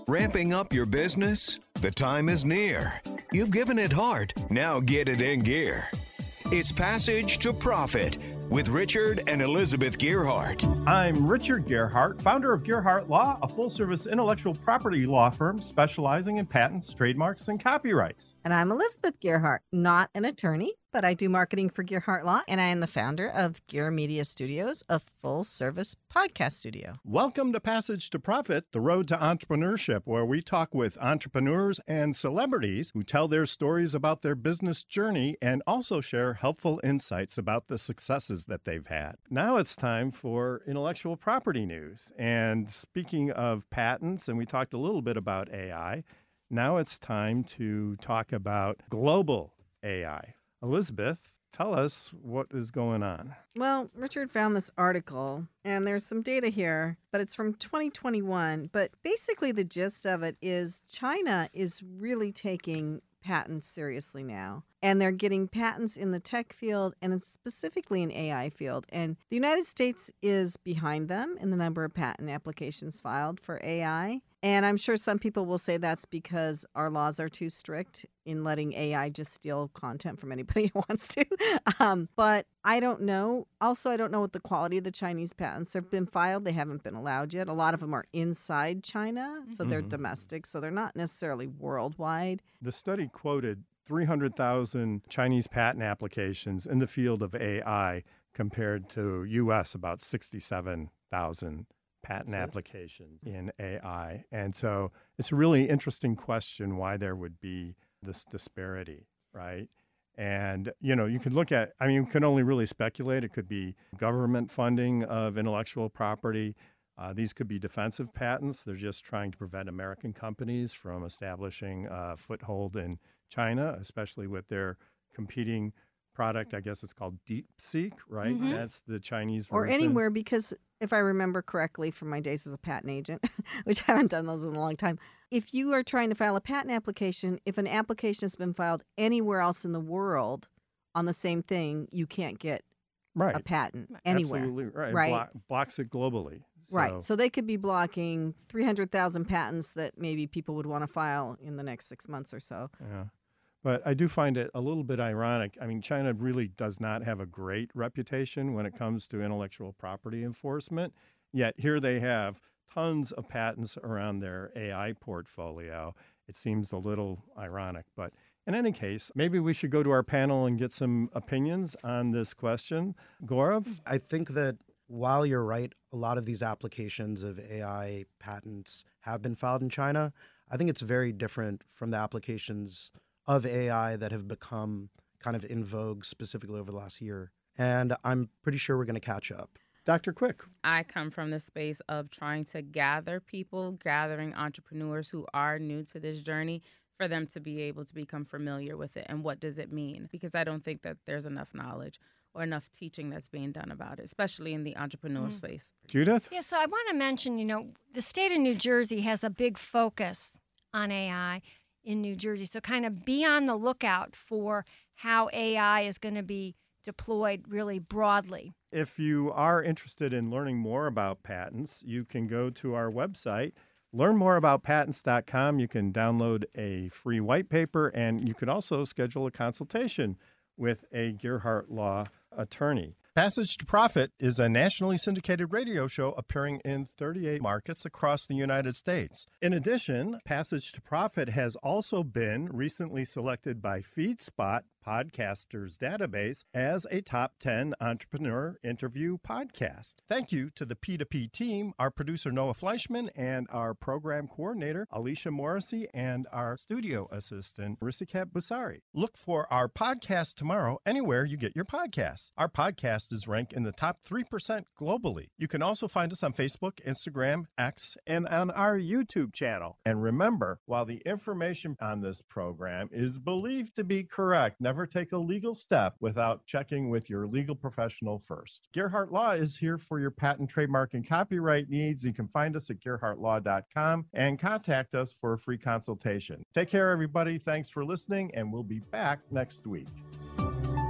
Ramping up your business? The time is near. You've given it heart. Now get it in gear. It's Passage to Profit with Richard and Elizabeth Gearhart. I'm Richard Gearhart, founder of Gearhart Law, a full-service intellectual property law firm specializing in patents, trademarks, and copyrights. And I'm Elizabeth Gearhart, not an attorney, but I do marketing for Gearhart Law, and I am the founder of Gear Media Studios, a full-service podcast studio. Welcome to Passage to Profit, the road to entrepreneurship, where we talk with entrepreneurs and celebrities who tell their stories about their business journey and also share helpful insights about the successes that they've had. Now it's time for intellectual property news. And speaking of patents, and we talked a little bit about AI, now it's time to talk about global AI. Elizabeth, tell us what is going on. Well, Richard found this article, and there's some data here, but it's from 2021. But basically the gist of it is China is really taking patents seriously now. And they're getting patents in the tech field and specifically in AI field. And the United States is behind them in the number of patent applications filed for AI. And I'm sure some people will say that's because our laws are too strict in letting AI just steal content from anybody who wants to. But I don't know. Also, I don't know what the quality of the Chinese patents have been filed. They haven't been allowed yet. A lot of them are inside China, so they're domestic. So they're not necessarily worldwide. The study quoted 300,000 Chinese patent applications in the field of AI compared to U.S. about 67,000 patent applications in AI. And so it's a really interesting question why there would be this disparity, right? And, you know, you could look at, I mean, you can only really speculate. It could be government funding of intellectual property. These could be defensive patents. They're just trying to prevent American companies from establishing a foothold in China, especially with their competing product. I guess it's called DeepSeek, right? Mm-hmm. That's the Chinese version. Or anywhere, because if I remember correctly from my days as a patent agent, which I haven't done those in a long time, if you are trying to file a patent application, if an application has been filed anywhere else in the world on the same thing, you can't get a patent anywhere. Absolutely right. Blocks it globally. So. Right. So they could be blocking 300,000 patents that maybe people would want to file in the next 6 months or so. Yeah. But I do find it a little bit ironic. I mean, China really does not have a great reputation when it comes to intellectual property enforcement. Yet here they have tons of patents around their AI portfolio. It seems a little ironic. But in any case, maybe we should go to our panel and get some opinions on this question. Gaurav? I think that while you're right, a lot of these applications of AI patents have been filed in China. I think it's very different from the applications of AI that have become kind of in vogue specifically over the last year. And I'm pretty sure we're going to catch up. Dr. Quick. I come from the space of trying to gather people, gathering entrepreneurs who are new to this journey for them to be able to become familiar with it. And what does it mean? Because I don't think that there's enough knowledge or enough teaching that's being done about it, especially in the entrepreneur space. Judith? Yeah, so I want to mention, the state of New Jersey has a big focus on AI in New Jersey. So kind of be on the lookout for how AI is going to be deployed really broadly. If you are interested in learning more about patents, you can go to our website, learnmoreaboutpatents.com. You can download a free white paper, and you can also schedule a consultation with a Gearhart Law attorney. Passage to Profit is a nationally syndicated radio show appearing in 38 markets across the United States. In addition, Passage to Profit has also been recently selected by FeedSpot Podcasters Database as a top 10 entrepreneur interview podcast. Thank you to the P2P team, our producer Noah Fleischman, and our program coordinator Alicia Morrissey, and our studio assistant Risikat Busari. Look for our podcast tomorrow anywhere you get your podcasts. Our podcast is ranked in the top 3% globally. You can also find us on Facebook, Instagram, X, and on our YouTube channel. And remember, while the information on this program is believed to be correct, never take a legal step without checking with your legal professional first. Gearhart Law is here for your patent, trademark, and copyright needs. You can find us at gearhartlaw.com and contact us for a free consultation. Take care, everybody. Thanks for listening, and we'll be back next week.